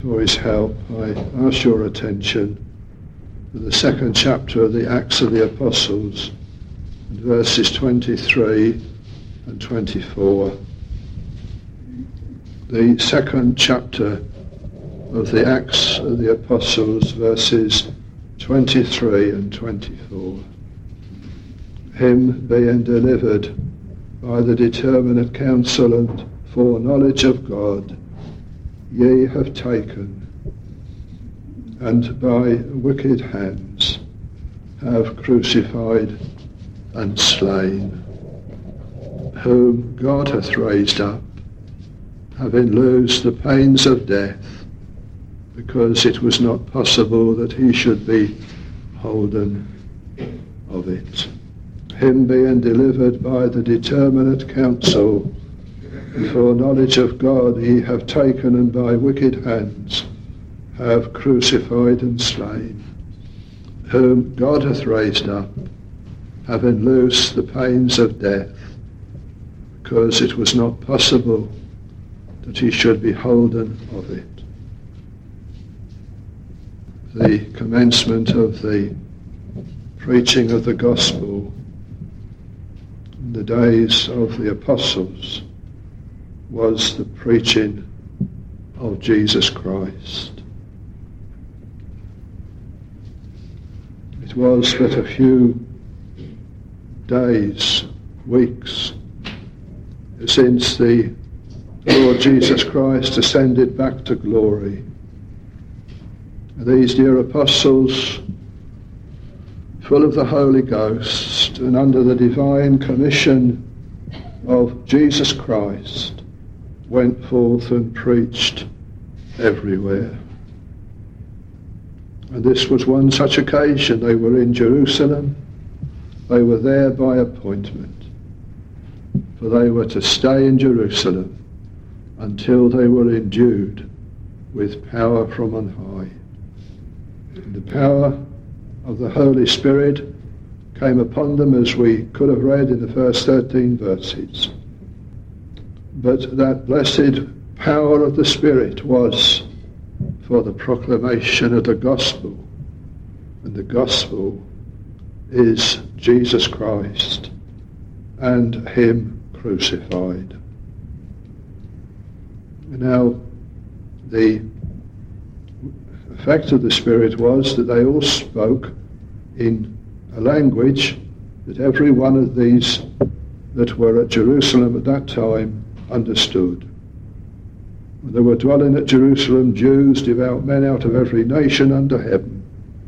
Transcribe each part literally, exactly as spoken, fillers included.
for his help, I ask your attention to the second chapter of the Acts of the Apostles, and verses twenty-three and twenty-four. The second chapter of the Acts of the Apostles, verses twenty-three and twenty-four. Him being delivered by the determinate counsel and foreknowledge of God, ye have taken, and by wicked hands have crucified and slain, whom God hath raised up, having loosed the pains of death, because it was not possible that he should be holden of it. Him being delivered by the determinate counsel and foreknowledge of God, ye have taken, and by wicked hands have crucified and slain, whom God hath raised up, having loosed the pains of death, because it was not possible that he should be holden of it. The commencement of the preaching of the gospel in the days of the apostles was the preaching of Jesus Christ. It was but a few days, weeks, since the Lord Jesus Christ ascended back to glory. These dear apostles, full of the Holy Ghost and under the divine commission of Jesus Christ, went forth and preached everywhere. And this was one such occasion. They were in Jerusalem. They were there by appointment, for they were to stay in Jerusalem until they were endued with power from on high. And the power of the Holy Spirit came upon them, as we could have read in the first thirteen verses. But that blessed power of the Spirit was for the proclamation of the gospel. And the gospel is Jesus Christ and him crucified. Now, the effect of the Spirit was that they all spoke in a language that every one of these that were at Jerusalem at that time understood. There were dwelling at Jerusalem Jews, devout men out of every nation under heaven.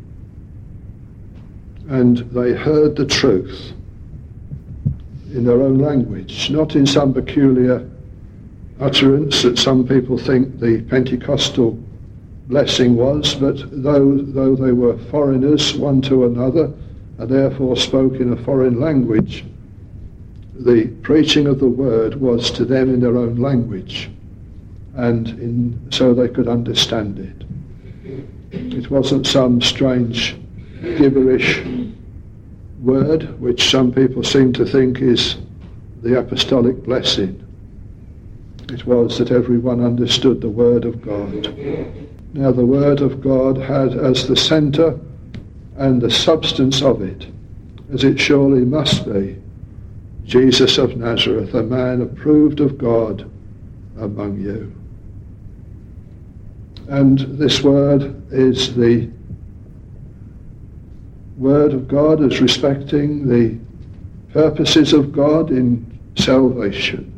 And they heard the truth in their own language, not in some peculiar utterance that some people think the Pentecostal blessing was, but though, though they were foreigners one to another and therefore spoke in a foreign language, the preaching of the word was to them in their own language, and in, so they could understand it. It wasn't some strange gibberish word which some people seem to think is the apostolic blessing. It was that everyone understood the word of God. Now the word of God had as the centre and the substance of it, as it surely must be, Jesus of Nazareth, a man approved of God among you. And this word is the word of God as respecting the purposes of God in salvation.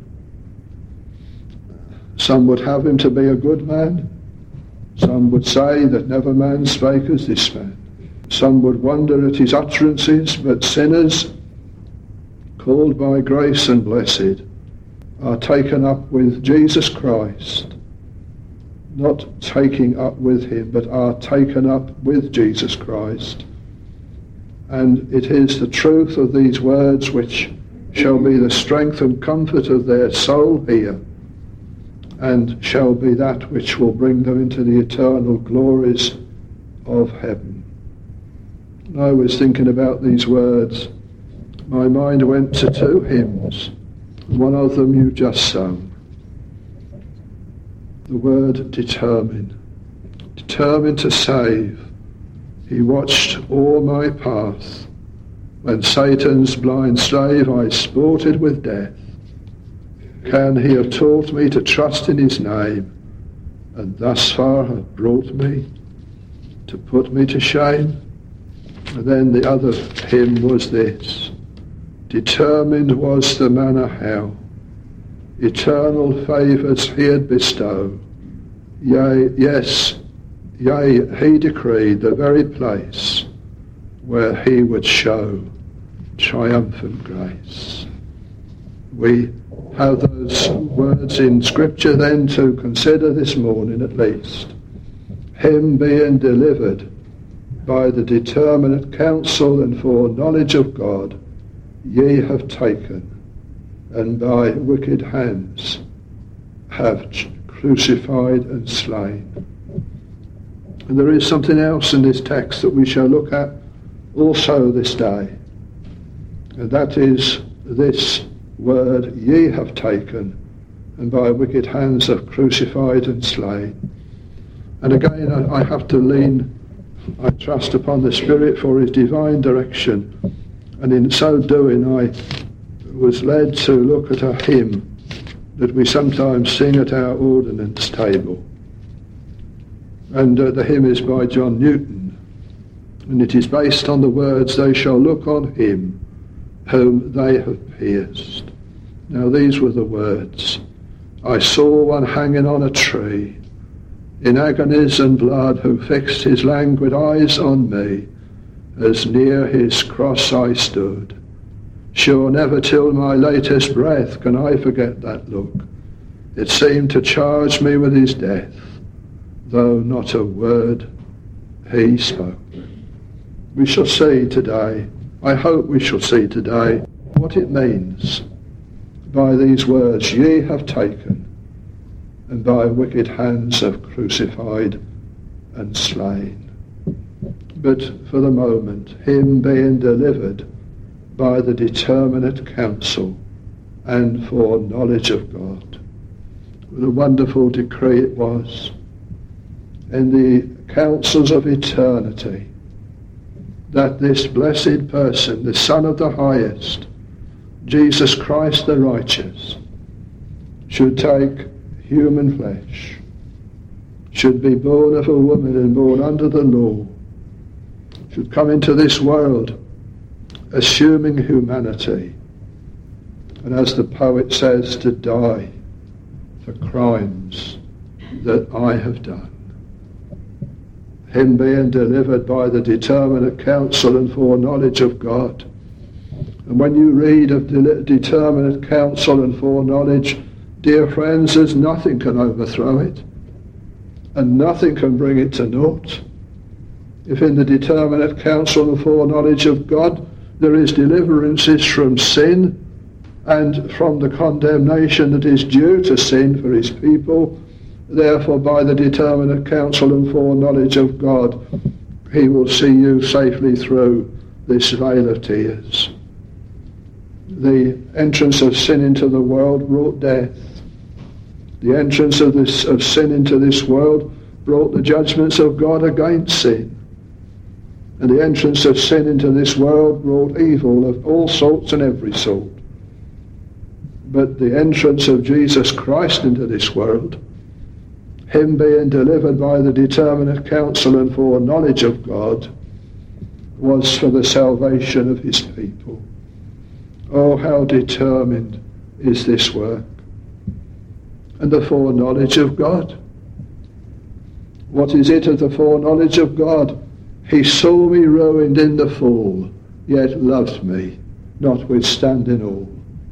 Some would have him to be a good man. Some would say that never man spake as this man. Some would wonder at his utterances, but sinners, called by grace and blessed, are taken up with Jesus Christ. Not taking up with him, but are taken up with Jesus Christ. And it is the truth of these words which shall be the strength and comfort of their soul here, and shall be that which will bring them into the eternal glories of heaven. I was thinking about these words. My mind went to two hymns. One of them you just sung. The word determine. determined to save. He watched all my path. When Satan's blind slave I sported with death. Can he have taught me to trust in his name, and thus far have brought me to put me to shame? And then the other hymn was this: determined was the manner how eternal favours he'd bestow. Yea, yes, yea, he decreed the very place where he would show triumphant grace. We have those words in Scripture then to consider this morning at least. Him being delivered by the determinate counsel and foreknowledge of God, ye have taken, and by wicked hands have crucified and slain. And there is something else in this text that we shall look at also this day, and that is this word, ye have taken, and by wicked hands have crucified and slain. And again I, I have to lean, I trust, upon the Spirit for his divine direction, and in so doing I was led to look at a hymn that we sometimes sing at our ordinance table. And uh, the hymn is by John Newton, and it is based on the words, they shall look on him whom they have pierced. Now these were the words: I saw one hanging on a tree, in agonies and blood, who fixed his languid eyes on me, as near his cross I stood. Sure never till my latest breath can I forget that look. It seemed to charge me with his death, though not a word he spoke. We shall see today, I hope we shall see today, what it means by these words, ye have taken, and by wicked hands have crucified and slain. But for the moment, him being delivered by the determinate counsel and foreknowledge of God. What a wonderful decree it was in the counsels of eternity that this blessed person, the Son of the Highest, Jesus Christ the righteous, should take human flesh, should be born of a woman and born under the law, should come into this world assuming humanity, and as the poet says, to die for crimes that I have done. Him being delivered by the determinate counsel and foreknowledge of God. And when you read of de- determinate counsel and foreknowledge, dear friends, there's nothing can overthrow it, and nothing can bring it to naught. If in the determinate counsel and foreknowledge of God there is deliverances from sin and from the condemnation that is due to sin for his people, therefore by the determinate counsel and foreknowledge of God, he will see you safely through this vale of tears. The entrance of sin into the world brought death. The entrance of this of sin into this world brought the judgments of God against sin. And the entrance of sin into this world brought evil of all sorts and every sort. But the entrance of Jesus Christ into this world, him being delivered by the determinate counsel and foreknowledge of God, was for the salvation of his people. Oh, how determined is this work. And the foreknowledge of God. What is it of the foreknowledge of God? He saw me ruined in the fall, yet loved me, notwithstanding all.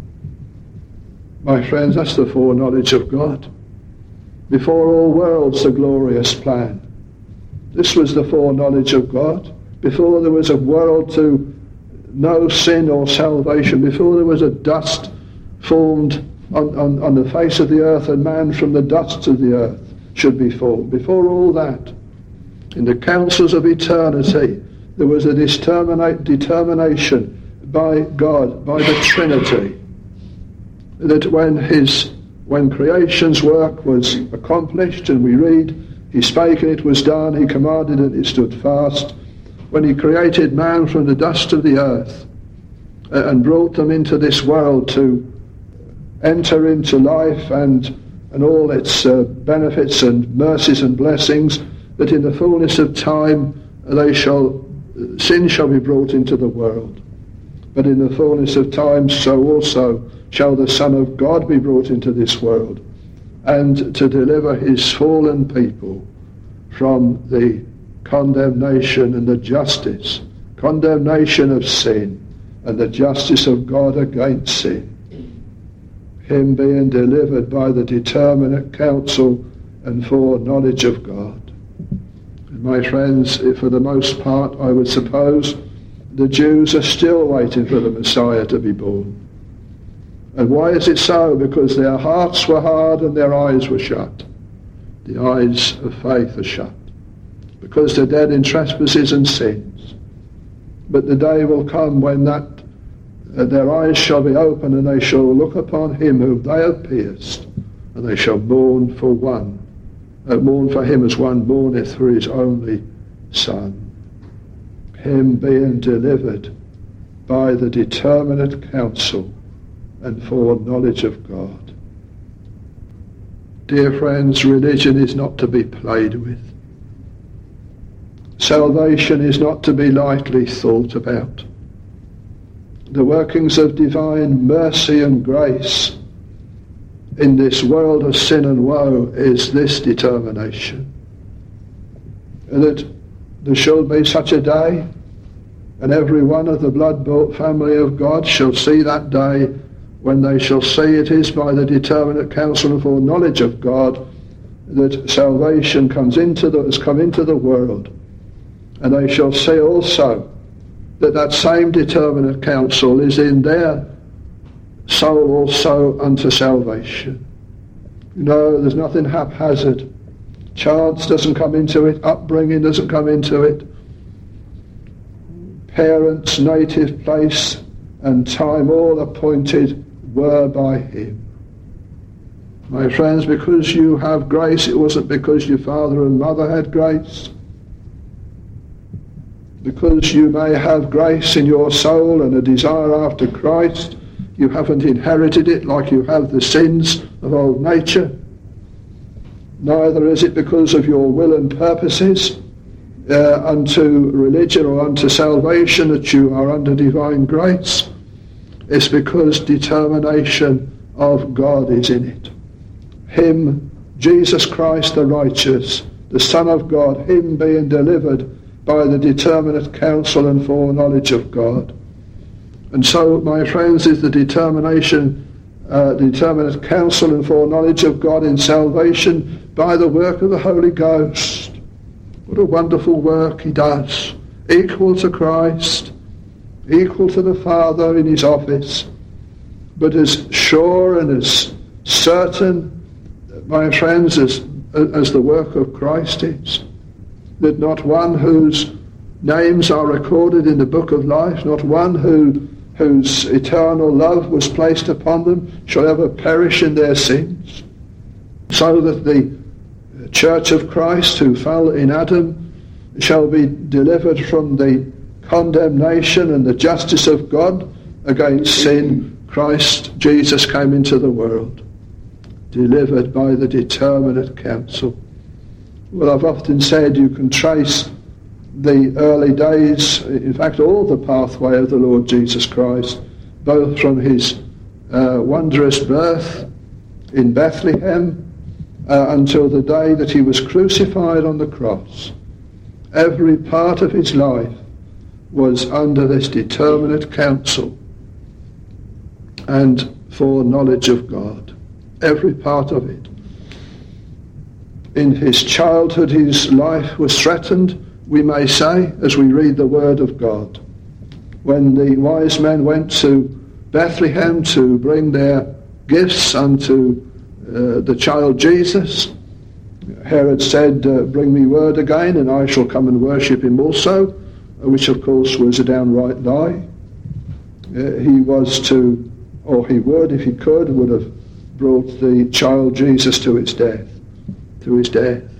My friends, that's the foreknowledge of God. Before all worlds, the glorious plan. This was the foreknowledge of God. Before there was a world to know sin or salvation, before there was a dust formed on, on, on the face of the earth, and man from the dust of the earth should be formed. Before all that, in the counsels of eternity, there was a determinate determination by God, by the Trinity, that when his when creation's work was accomplished, and we read He spake and it was done. He commanded and it stood fast. When he created man from the dust of the earth and brought them into this world to enter into life and, and all its uh, benefits and mercies and blessings, that in the fullness of time they shall, sin shall be brought into the world. But in the fullness of time so also shall the Son of God be brought into this world, and to deliver his fallen people from the condemnation and the justice, condemnation of sin and the justice of God against sin. Him being delivered by the determinate counsel and foreknowledge of God. And my friends, for the most part, I would suppose, the Jews are still waiting for the Messiah to be born. And why is it so? Because their hearts were hard and their eyes were shut. The eyes of faith are shut. Because they're dead in trespasses and sins. But the day will come when that uh, their eyes shall be open, and they shall look upon him whom they have pierced, and they shall mourn for one, uh, mourn for him as one mourneth for his only son. Him being delivered by the determinate counsel and foreknowledge of God. Dear friends, religion is not to be played with. Salvation is not to be lightly thought about. The workings of divine mercy and grace in this world of sin and woe is this determination. And that there shall be such a day, and every one of the blood-bought family of God shall see that day, when they shall see it is by the determinate counsel and foreknowledge of God that salvation comes into the, has come into the world. And they shall see also that that same determinate counsel is in their soul also unto salvation. You know, there's nothing haphazard. Chance doesn't come into it. Upbringing doesn't come into it. Parents, native place and time all appointed were by him. My friends, because you have grace, it wasn't because your father and mother had grace. Because you may have grace in your soul and a desire after Christ, you haven't inherited it like you have the sins of old nature. Neither is it because of your will and purposes uh, unto religion or unto salvation that you are under divine grace. It's because determination of God is in it. Him, Jesus Christ the righteous, the Son of God, him being delivered by the determinate counsel and foreknowledge of God. And so, my friends, is the determination, uh, determinate counsel and foreknowledge of God in salvation by the work of the Holy Ghost. What a wonderful work he does, equal to Christ, equal to the Father in his office, but as sure and as certain, my friends, as, as the work of Christ is. That not one whose names are recorded in the book of life, not one who whose eternal love was placed upon them shall ever perish in their sins. So that the Church of Christ who fell in Adam shall be delivered from the condemnation and the justice of God against sin. Christ Jesus came into the world, delivered by the determinate counsel. Well, I've often said you can trace the early days, in fact all the pathway of the Lord Jesus Christ, both from his uh, wondrous birth in Bethlehem uh, until the day that he was crucified on the cross. Every part of his life was under this determinate counsel and foreknowledge of God. Every part of it. In his childhood, his life was threatened, we may say, as we read the word of God. When the wise men went to Bethlehem to bring their gifts unto uh, the child Jesus, Herod said, uh, bring me word again and I shall come and worship him also, which of course was a downright lie. Uh, he was to, or he would, if he could, would have brought the child Jesus to his death, to his death.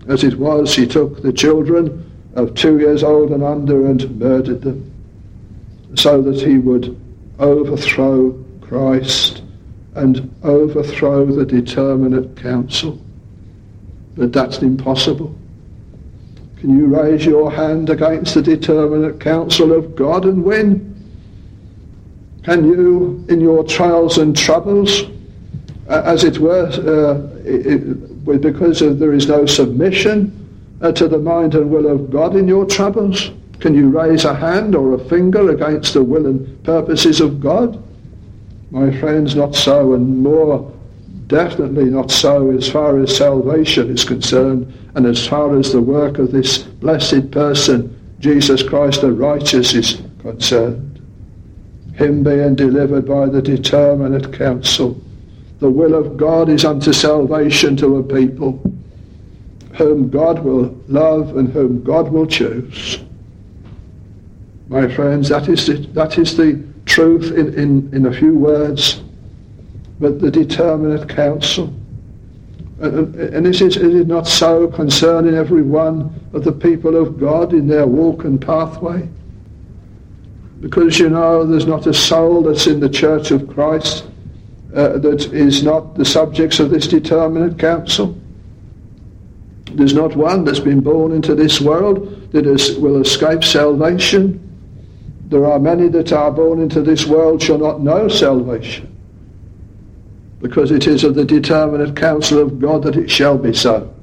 As it was, he took the children of two years old and under and murdered them, so that he would overthrow Christ and overthrow the determinate counsel. But that's impossible. Can you raise your hand against the determinate counsel of God and win? Can you, in your trials and troubles, uh, as it were, uh, it, it, because of, there is no submission uh, to the mind and will of God in your troubles, can you raise a hand or a finger against the will and purposes of God? My friends, not so, and more definitely not so as far as salvation is concerned and as far as the work of this blessed person, Jesus Christ the righteous, is concerned. Him being delivered by the determinate counsel. The will of God is unto salvation to a people whom God will love and whom God will choose. My friends, that is the, that is the truth in, in, in a few words, but the determinate counsel. And, and is, it, is it not so concerning every one of the people of God in their walk and pathway? Because, you know, there's not a soul that's in the Church of Christ uh, that is not the subjects of this determinate counsel. There's not one that's been born into this world that is, will escape salvation. There are many that are born into this world shall not know salvation, because it is of the determinate counsel of God that it shall be so.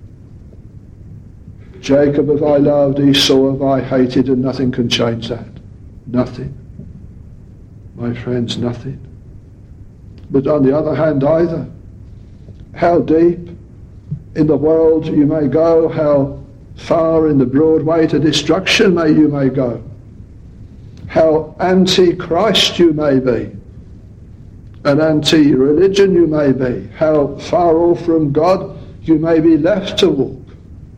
Jacob have I loved, Esau have I hated, and nothing can change that. Nothing. My friends, nothing. But on the other hand either, how deep in the world you may go, how far in the broad way to destruction may you may go, how anti-Christ you may be, and anti-religion you may be, how far off from God you may be left to walk.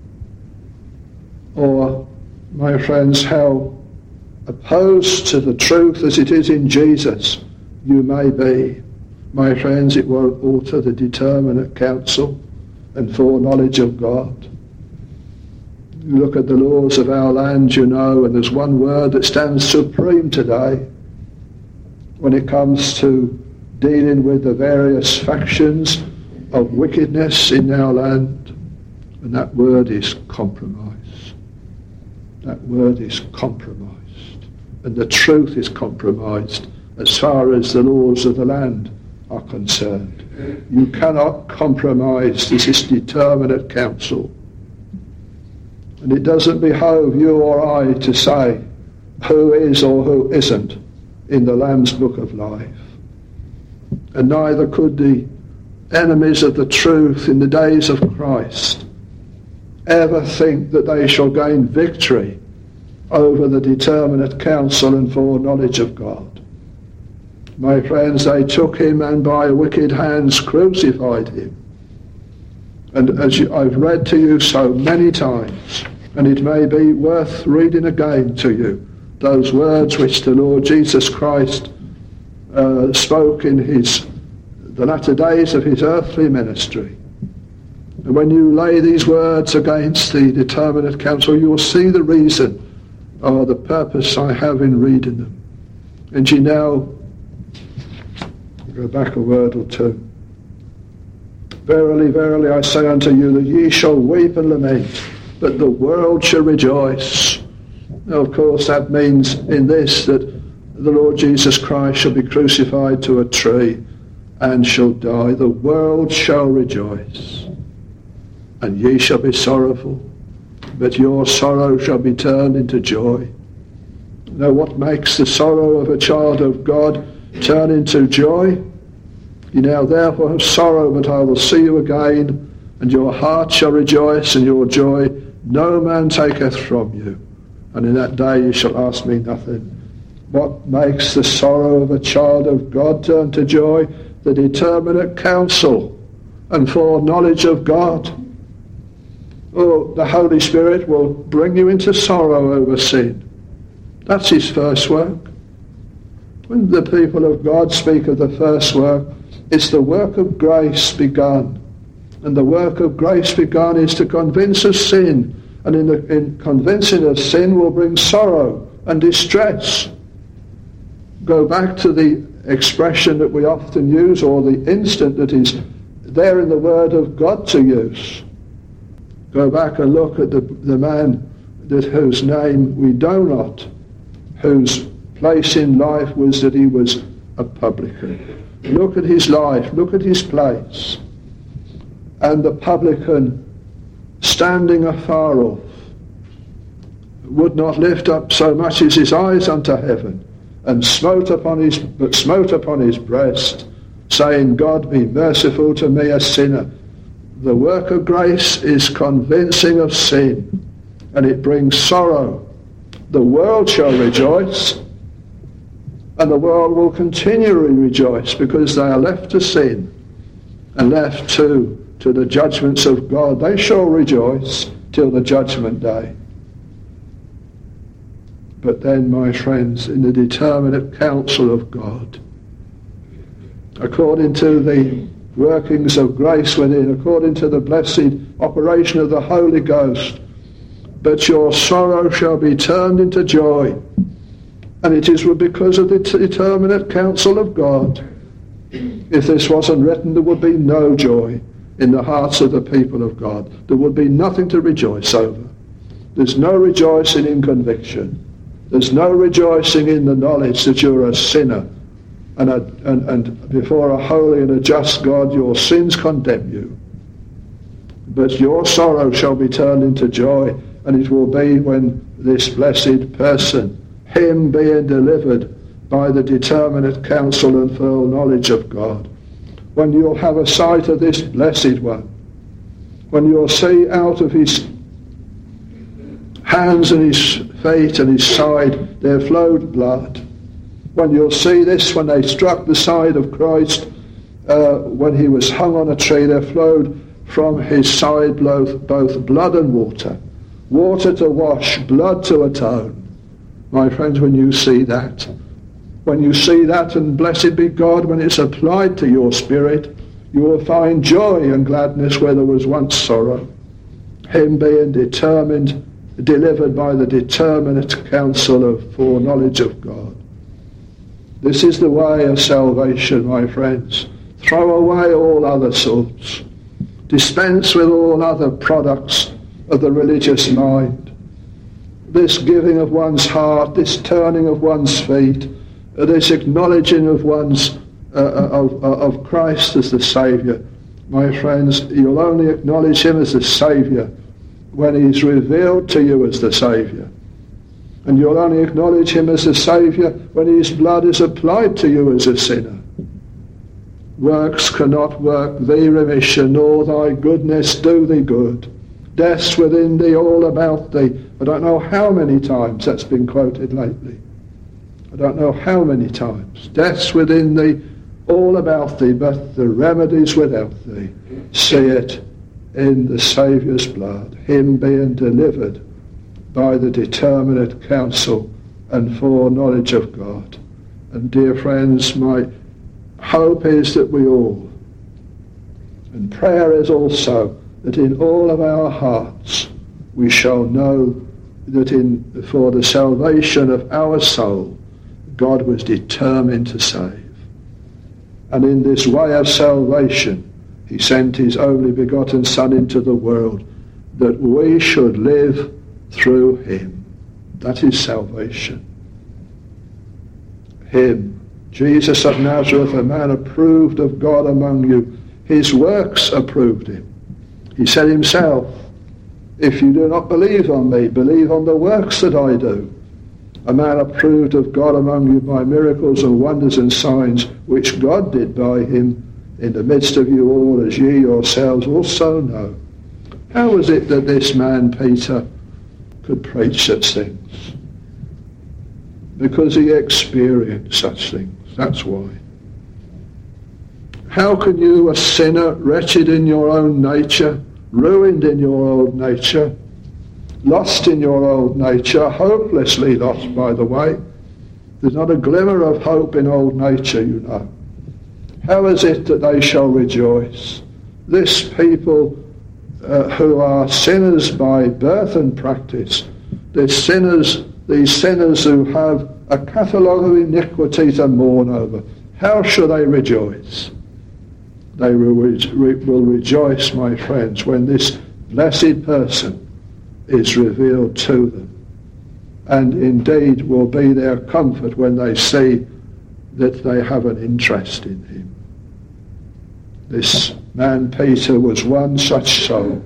Or, my friends, how opposed to the truth as it is in Jesus you may be. My friends, it won't alter the determinate counsel and foreknowledge of God. You look at the laws of our land, you know, and there's one word that stands supreme today when it comes to dealing with the various factions of wickedness in our land, and that word is compromise. That word is compromised. And the truth is compromised as far as the laws of the land are concerned. You cannot compromise this is determinate counsel. And it doesn't behove you or I to say who is or who isn't in the Lamb's Book of Life. And neither could the enemies of the truth in the days of Christ ever think that they shall gain victory over the determinate counsel and foreknowledge of God. My friends, they took him and by wicked hands crucified him. And as you, I've read to you so many times, and it may be worth reading again to you, those words which the Lord Jesus Christ uh, spoke in his the latter days of his earthly ministry. And when you lay these words against the determinate counsel, you will see the reason or the purpose I have in reading them. And you now go back a word or two. Verily, verily, I say unto you that ye shall weep and lament, but the world shall rejoice. Now, of course, that means in this that the Lord Jesus Christ shall be crucified to a tree and shall die. The world shall rejoice, and ye shall be sorrowful, but your sorrow shall be turned into joy. Now, what makes the sorrow of a child of God turn into joy? You now therefore have sorrow, but I will see you again, and your heart shall rejoice, and your joy no man taketh from you. And in that day you shall ask me nothing. What makes the sorrow of a child of God turn to joy? The determinate counsel and foreknowledge of God. Oh, the Holy Spirit will bring you into sorrow over sin. That's his first work. When the people of God speak of the first work, it's the work of grace begun And the work of grace begun is to convince of sin. And in, the, in convincing of sin will bring sorrow and distress. Go back to the expression that we often use, or the instant that is there in the Word of God to use. Go back and look at the, the man that whose name we know not, whose place in life was that he was a publican. Look at his life, look at his place. And the publican, standing afar off, would not lift up so much as his eyes unto heaven, and smote upon his but smote upon his breast, saying, God be merciful to me, a sinner. The work of grace is convincing of sin, and it brings sorrow. The world shall rejoice, and the world will continually rejoice, because they are left to sin and left to, to the judgments of God. They shall rejoice till the judgment day. But then, my friends, in the determinate counsel of God, according to the workings of grace within, according to the blessed operation of the Holy Ghost, but your sorrow shall be turned into joy. And it is because of the determinate counsel of God. If this wasn't written, there would be no joy in the hearts of the people of God. There would be nothing to rejoice over. There's no rejoicing in conviction. There's no rejoicing in the knowledge that you're a sinner, and, a, and, and before a holy and a just God your sins condemn you. But your sorrow shall be turned into joy, and it will be when this blessed person, him being delivered by the determinate counsel and full knowledge of God, when you'll have a sight of this blessed one, when you'll see out of his hands and his feet and his side there flowed blood, when you'll see this, when they struck the side of Christ, uh, when he was hung on a tree, there flowed from his side both, both blood and water, water to wash, blood to atone. My friends, when you see that, when you see that, and blessed be God, when it's applied to your spirit, you will find joy and gladness where there was once sorrow. Him being determined, delivered by the determinate counsel of foreknowledge of God. This is the way of salvation, my friends. Throw away all other sorts. Dispense with all other products of the religious mind. This giving of one's heart, this turning of one's feet, this acknowledging of one's uh, of, of Christ as the Saviour. My friends, you'll only acknowledge him as the Saviour when he's revealed to you as the Saviour. And you'll only acknowledge him as the Saviour when his blood is applied to you as a sinner. Works cannot work thee remission, nor thy goodness do thee good. Death's within thee, all about thee. I don't know how many times that's been quoted lately. I don't know how many times. Death's within thee, all about thee, but the remedy's without thee. See it in the Saviour's blood, him being delivered by the determinate counsel and foreknowledge of God. And dear friends, my hope is that we all, and prayer is also, that in all of our hearts we shall know that in for the salvation of our soul, God was determined to save. And in this way of salvation, he sent his only begotten Son into the world, that we should live through him. That is salvation. Him, Jesus of Nazareth, a man approved of God among you. His works approved him. He said himself, if you do not believe on me, believe on the works that I do. A man approved of God among you by miracles and wonders and signs, which God did by him in the midst of you all, as ye yourselves also know. How was it that this man, Peter, could preach such things? Because he experienced such things. That's why. How can you, a sinner, wretched in your own nature, ruined in your old nature, lost in your old nature, hopelessly lost, by the way. There's not a glimmer of hope in old nature, you know. How is it that they shall rejoice? this people uh, who are sinners by birth and practice, these sinners, these sinners who have a catalogue of iniquity to mourn over, how shall they rejoice? They will, re- will rejoice, my friends, when this blessed person is revealed to them, and indeed will be their comfort when they see that they have an interest in him. This man Peter was one such soul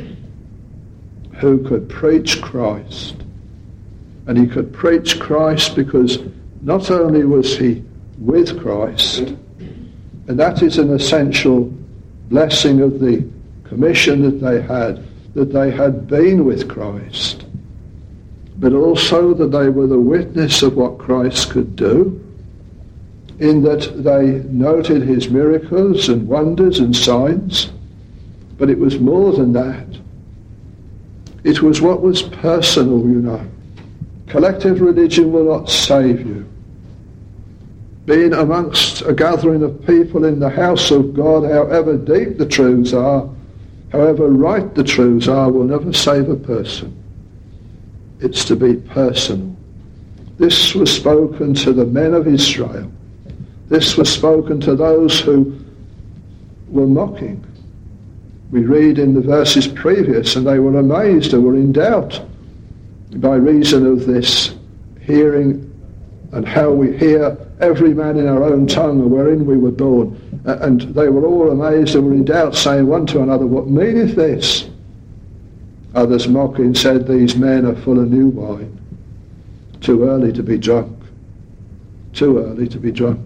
who could preach Christ, and he could preach Christ because not only was he with Christ, and that is an essential blessing of the commission that they had, that they had been with Christ, but also that they were the witness of what Christ could do, in that they noted his miracles and wonders and signs. But it was more than that. It was what was personal, you know. Collective religion will not save you. Being amongst a gathering of people in the house of God, however deep the truths are, however right the truths are, will never save a person. It's to be personal. This was spoken to the men of Israel. This was spoken to those who were mocking. We read in the verses previous, and they were amazed and were in doubt by reason of this hearing and how we hear every man in our own tongue wherein we were born. And they were all amazed and were in doubt, saying one to another, "What meaneth this?" Others mocking said, "These men are full of new wine. Too early to be drunk. Too early to be drunk."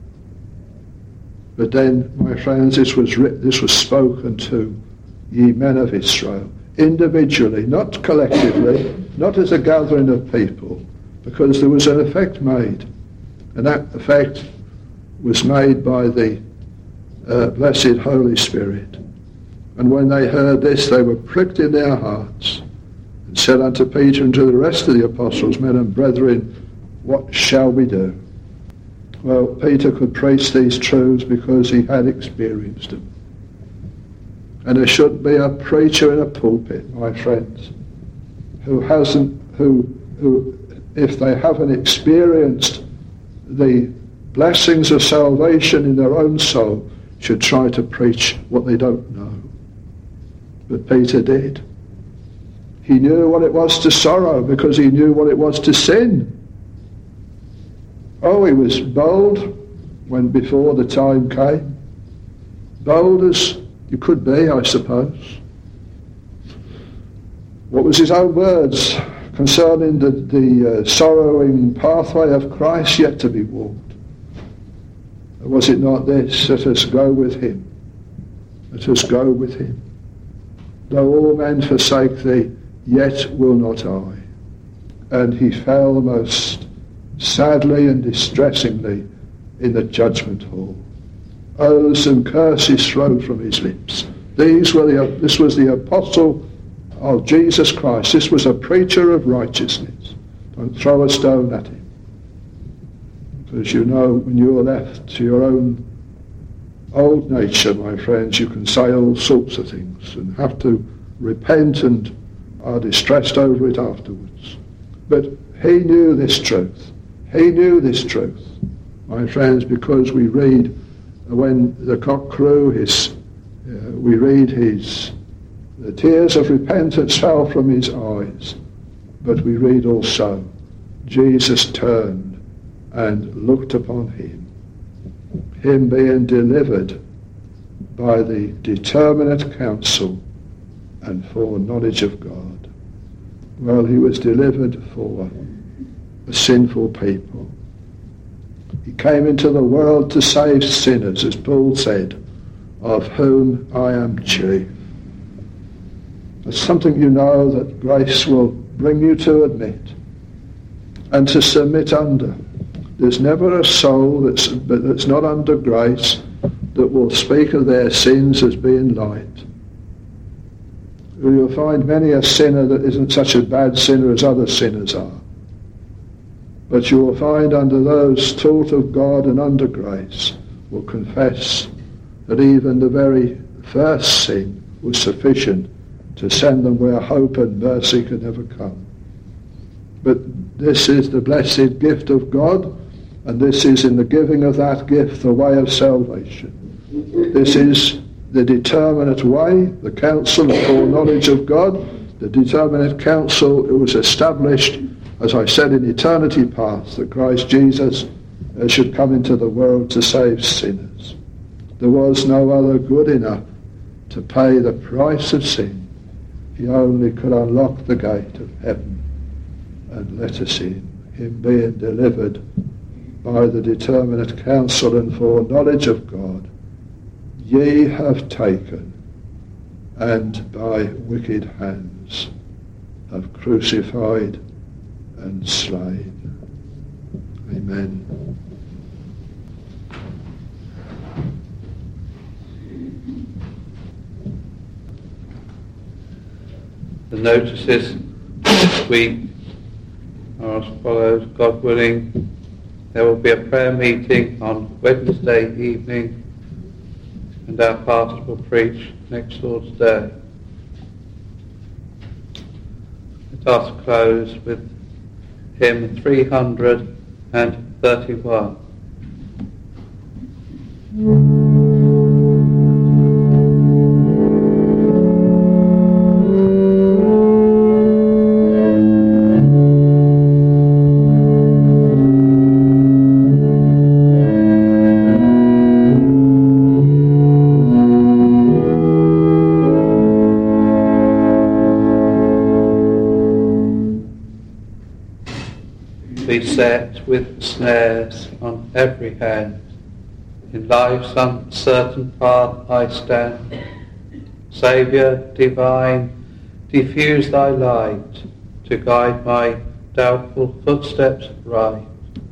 But then, my friends, this was writ- this was spoken to ye men of Israel, individually, not collectively, not as a gathering of people, because there was an effect made, and that effect was made by the uh, blessed Holy Spirit. And when they heard this, they were pricked in their hearts, and said unto Peter and to the rest of the apostles, "Men and brethren, what shall we do?" Well, Peter could preach these truths because he had experienced them. And there should be a preacher in a pulpit, my friends, who hasn't, who, who, if they haven't experienced the blessings of salvation in their own soul, should try to preach what they don't know. But Peter did. He knew what it was to sorrow because he knew what it was to sin. Oh, he was bold when before the time came. Bold as you could be, I suppose. What was his own words concerning the, the uh, sorrowing pathway of Christ yet to be walked? Was it not this? Let us go with him. Let us go with him. Though all men forsake thee, yet will not I. And he fell most sadly and distressingly in the judgment hall. Oaths and curses flowed from his lips. These were the, this was the apostle of Jesus Christ. This was a preacher of righteousness. Don't throw a stone at him. Because you know, when you are left to your own old nature, my friends, you can say all sorts of things and have to repent and are distressed over it afterwards. But he knew this truth. He knew this truth, my friends, because we read when the cock crew, his, uh, we read his, the tears of repentance fell from his eyes. But we read also, Jesus turned and looked upon him, him being delivered by the determinate counsel and foreknowledge of God. Well, he was delivered for a sinful people. He came into the world to save sinners, as Paul said, of whom I am chief. It's something you know that grace will bring you to admit and to submit under. There's never a soul that's, that's not under grace that will speak of their sins as being light. You'll find many a sinner that isn't such a bad sinner as other sinners are. But you will find under those taught of God and under grace will confess that even the very first sin was sufficient to send them where hope and mercy could never come. But this is the blessed gift of God, and this is in the giving of that gift the way of salvation. This is the determinate way, the counsel and foreknowledge of God, the determinate counsel it was established, as I said, in eternity past, that Christ Jesus uh, should come into the world to save sinners. There was no other good enough to pay the price of sin. He only could unlock the gate of heaven and let us in, him being delivered by the determinate counsel and foreknowledge of God. Ye have taken, and by wicked hands have crucified and slain. Amen. The notices this week are as follows. God willing, there will be a prayer meeting on Wednesday evening, and our pastor will preach next Lord's Day. Let us close with hymn three hundred thirty-one. Beset with snares on every hand, in life's uncertain path I stand. Saviour divine, diffuse thy light to guide my doubtful footsteps right.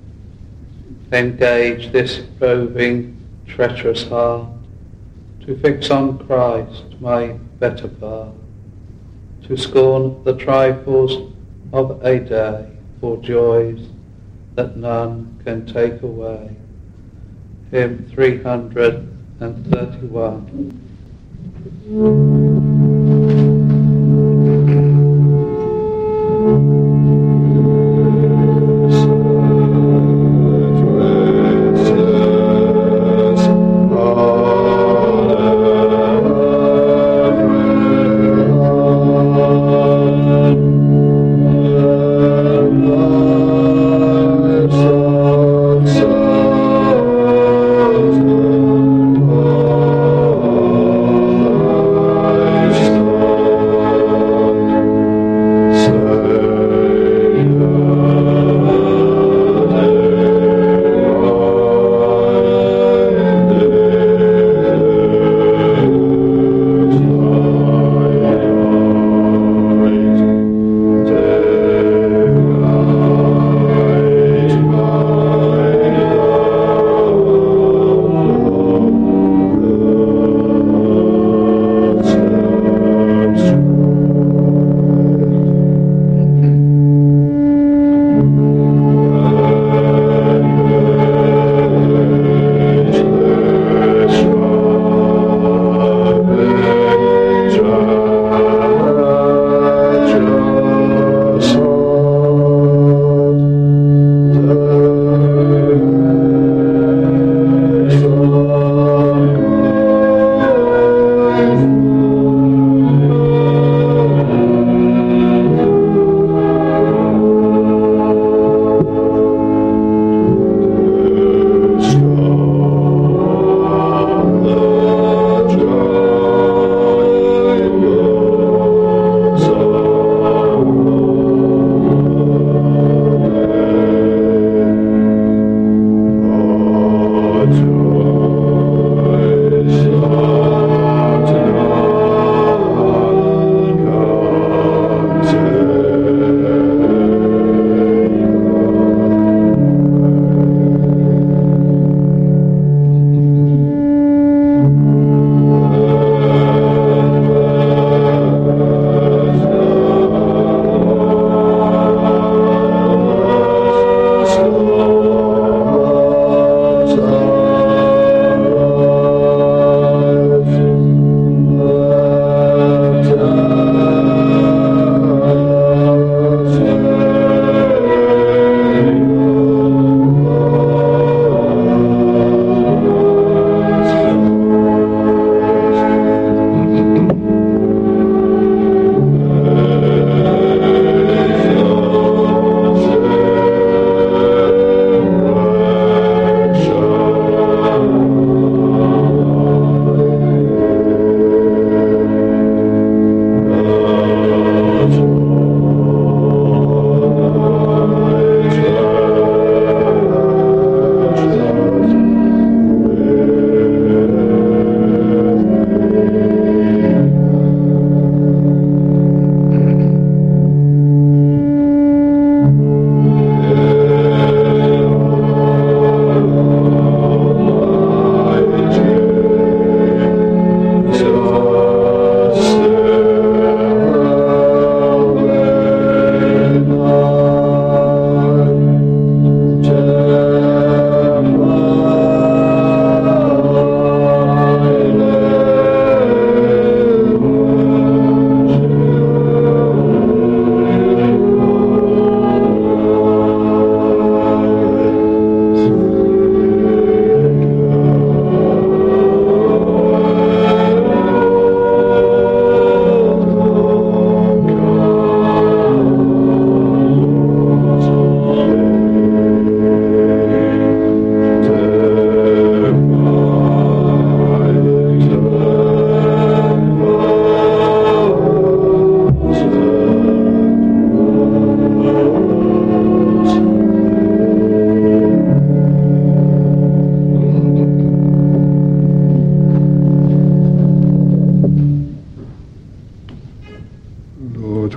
Engage this roving, treacherous heart to fix on Christ my better path, to scorn the trifles of a day for joys that none can take away. Hymn three hundred thirty-one. Oh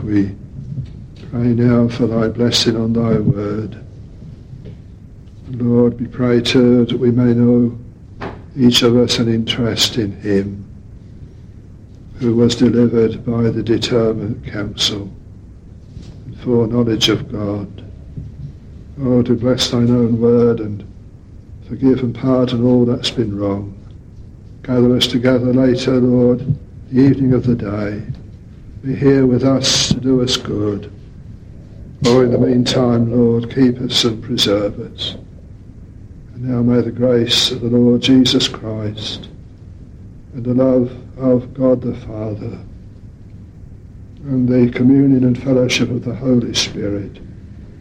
we pray now for thy blessing on thy word. Lord, we pray too that we may know each of us an interest in him who was delivered by the determinate counsel and foreknowledge of God. Oh, to bless thine own word and forgive and pardon all that's been wrong. Gather us together later, Lord, the evening of the day. Be here with us to do us good. Oh, in the meantime, Lord, keep us and preserve us. And now may the grace of the Lord Jesus Christ and the love of God the Father and the communion and fellowship of the Holy Spirit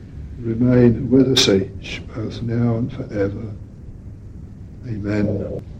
remain with us each, both now and forever. Amen.